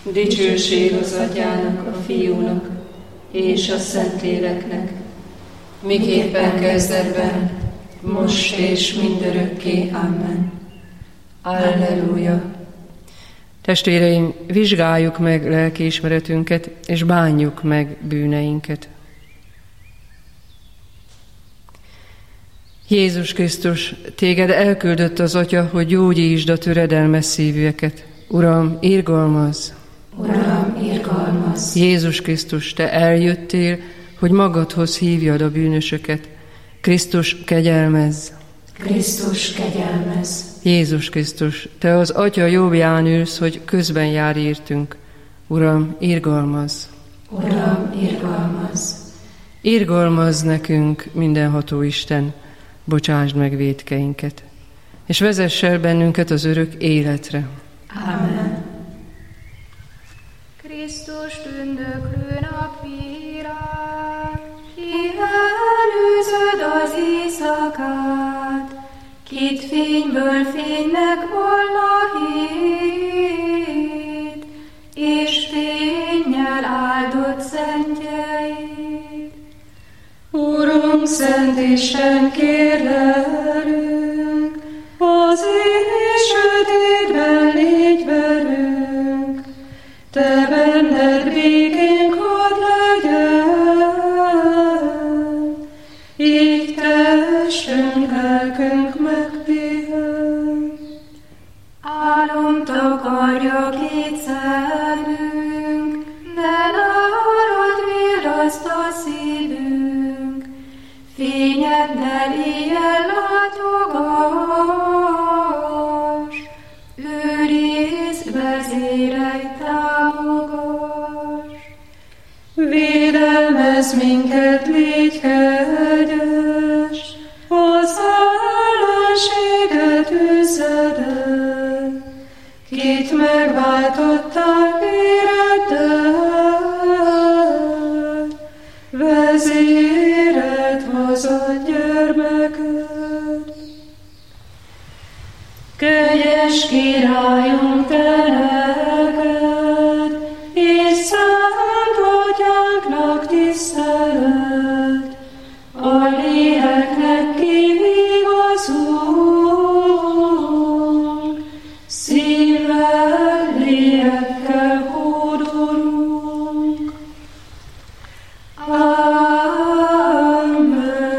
Dicsőség az Atyának, a Fiúnak és a Szentléleknek, miképpen kezdetben, most és mindörökké. Amen. Alleluja. Testvéreim, vizsgáljuk meg lelkiismeretünket, és bánjuk meg bűneinket. Jézus Krisztus, téged elküldött az Atya, hogy gyógyítsd a töredelmes szívűeket. Uram, irgalmazz! Uram, irgalmazz! Jézus Krisztus, te eljöttél, hogy magadhoz hívjad a bűnösöket. Krisztus, kegyelmezz! Krisztus, kegyelmezz! Jézus Krisztus, te az Atya jobbján ülsz, hogy közben jár értünk. Uram, irgalmazz! Uram, irgalmazz! Irgalmazz nekünk, mindenható Isten, bocsásd meg vétkeinket, és vezess el bennünket az örök életre. Amen. Krisztus tündöklő napvilág, ki előzöd az éjszakát, kit fényből fénynek volna hét, és fénnyel áldott szentjeid. Urunk, Szent Isten, kérlelünk, az éj sötétben légy velünk, te benned békénk hadd legyen, így testünk, lelkünk megpihen. Álom takarja két szemünk, de nálad virraszt a szívünk, fényeddel éjjel látogass, őrizd, vezérelj, támogass. Védelmezz minket, légy kegyes, az ellenséget üzzed el, kit megváltottál véreddel, vezéred hazad gyermeked. Kegyes Királyunk, te neked, és Szent Atyánknak tisztelet, a léleknek kivigazunk, szívvel, lélekkel hódolunk. Amen.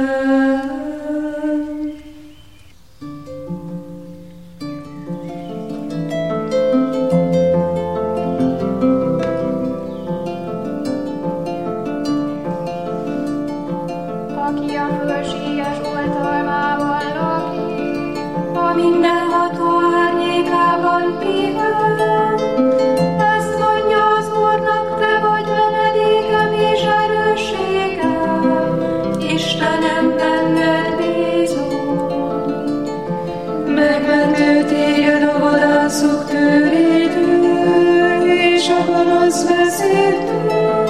Aki a fölséges oltalmában lakik, a mindenható árnyékában pihen, ezt mondja az Úrnak, te vagy menedékem és erősségem, Istenem, benned bízom. Megmentő téged a vadászok tőrétől, és a gonosz vezértől.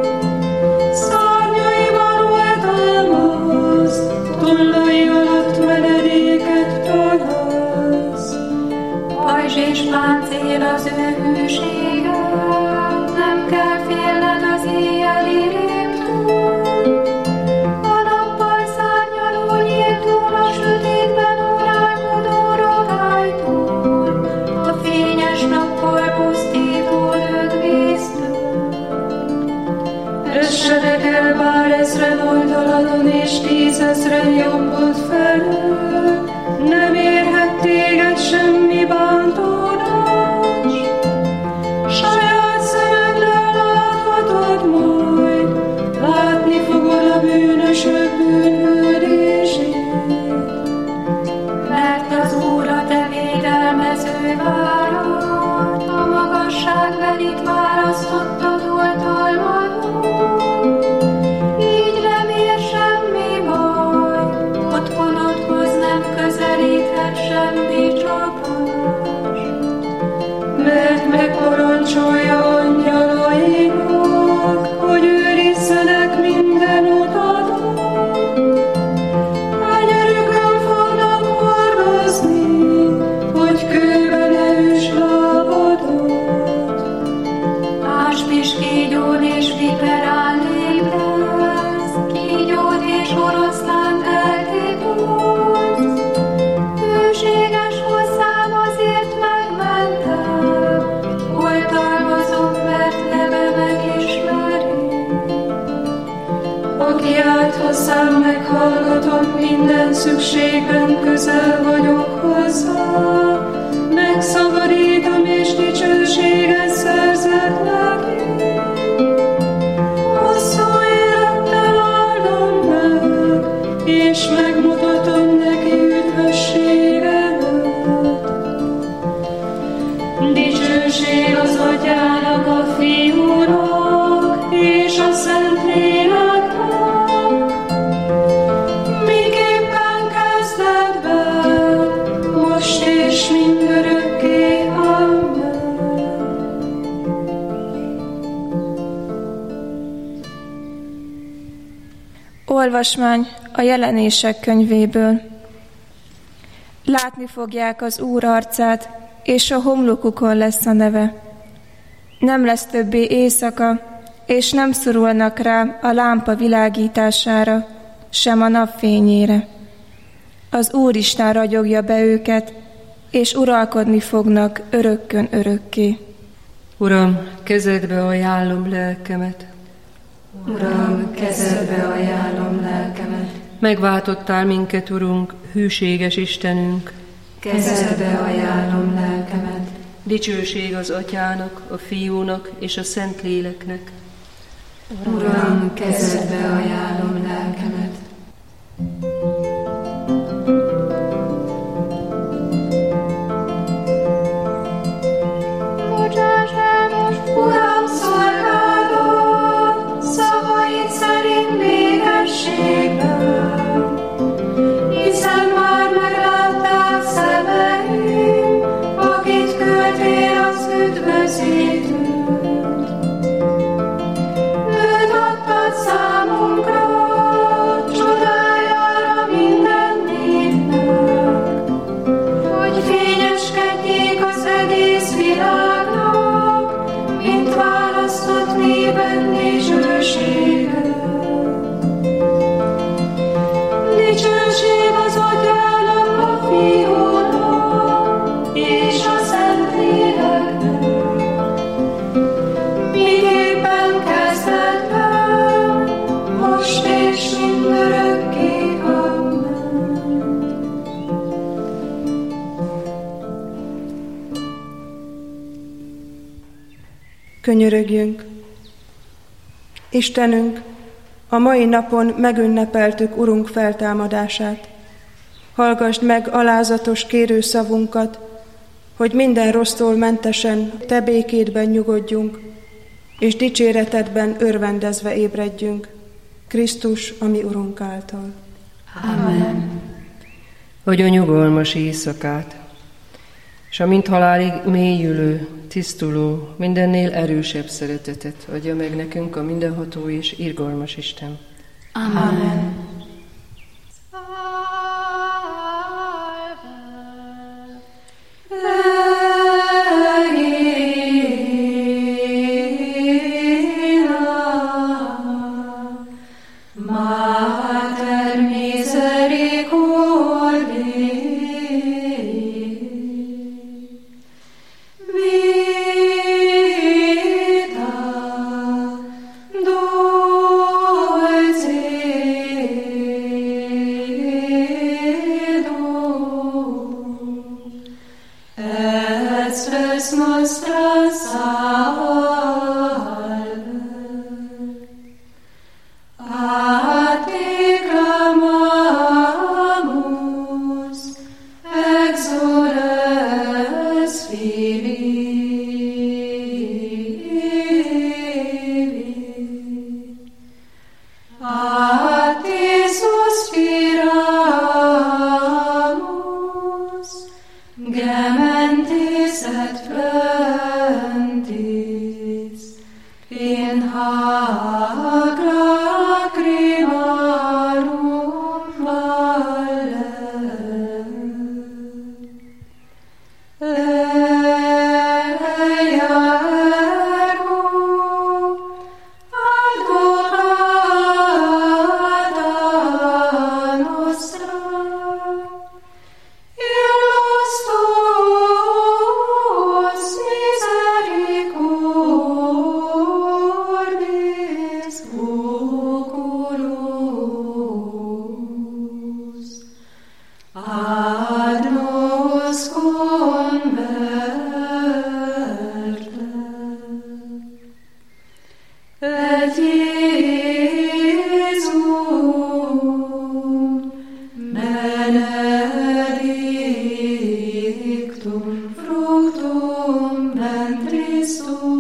Szárnyaiban oltalmaz, tollai alatt menedéket találsz. Pajzs és páncél az ő hűsége, nem kell félned az éjjeli rémtől. A nappal szárnyaló nyíltól, a sötétben uralkodó rogálytól, a fényes nappal pusztító lökvésztől. Essenek el bár ezren oldaladon, és 10 000 jobbod felől, nem érhet téged semmi bántódás. Saját szemeddel láthatod majd, látni fogod a bűnösök bűnhődését. Mert az Úr a te védelmező várad, a magasságbelit választottad oltalmadon. Így nem ér semmi baj, otthonodhoz nem közelíthet szükségben közel vagyok hozzá, megszabadítom és dicsőséget szerzetlek én. Hosszú élettel áldom meg, és megmutatom neki üdvösségemet. Dicsőség az Atyának, a Fiúnak és a Szentléleknek, miképpen kezdetben, most és mindörökké. Amen. Olvasmány a Jelenések könyvéből. Látni fogják az Úr arcát, és a homlokukon lesz a neve. Nem lesz többé éjszaka, és nem szorulnak rá a lámpa világítására, sem a napfényére. Az Úristen ragyogja be őket, és uralkodni fognak örökkön örökké. Uram, kezedbe ajánlom lelkemet. Uram, kezedbe ajánlom lelkemet. Megváltottál minket, Urunk, hűséges Istenünk. Kezedbe ajánlom lelkemet. Dicsőség az Atyának, a Fiúnak és a Szentléleknek. Uram, kezedbe ajánlom lelkemet. Bocsáss el most, Uram, szolgálat, szavaid szerint békességben, hiszen már meglátták szemeim, akit küldtél az üdvözítőt. Őt adtad számunkra, csodájára minden népnek, hogy fényeskedjék az egész világnak, mint választott népen dicsősége. Dicsőség az Atyának, a Fiúnak és a Szentléleknek, miképpen kezdetben, most és mindörökké. Amen. Könyörögjünk! Istenünk, a mai napon megünnepeltük Urunk feltámadását. Hallgasd meg alázatos kérőszavunkat, hogy minden rossztól mentesen Te békédben nyugodjunk, és dicséretedben örvendezve ébredjünk. Krisztus, a mi Urunk által. Amen. Adj nyugalmas éjszakát, és a mint halálig mélyülő, tisztuló, mindennél erősebb szeretetet adja meg nekünk a mindenható és irgalmas Isten. Amen. Mater misericordiae, vita dulcedo, et spes nostra salve. A te clamamus, exoles Filii. A te suspiramus, gementes et flentes.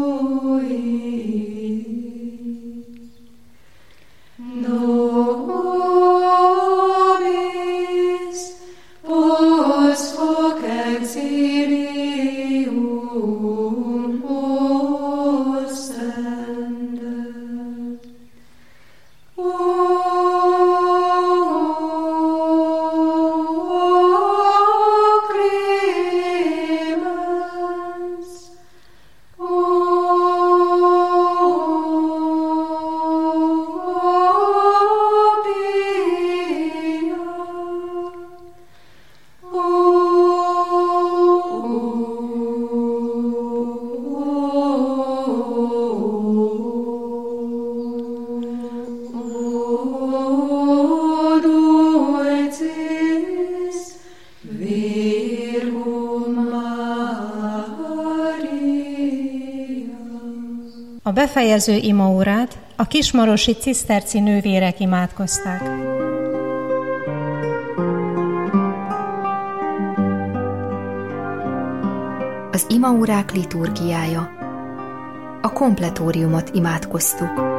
A befejező imaórát a kismarosi ciszterci nővérek imádkozták. Az imaórák liturgiája. A kompletóriumot imádkoztuk.